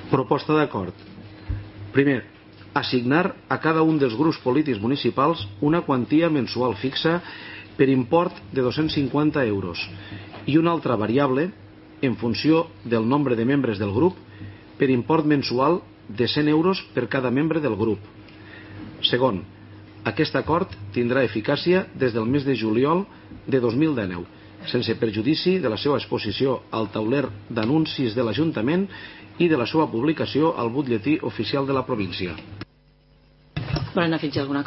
Proposta d'acord. Primer, assignar a cada un dels grups polítics municipals una quantia mensual fixa per import de 250 euros i una altra variable en funció del nombre de membres del grup per import mensual de 100 euros per cada membre del grup. Segon, aquest acord tindrà eficàcia des del mes de juliol de 2019, sense perjudici de la seva exposició al tauler d'anuncis de l'Ajuntament i de la seva publicació al butlletí oficial de la província. Volen afegir alguna cosa?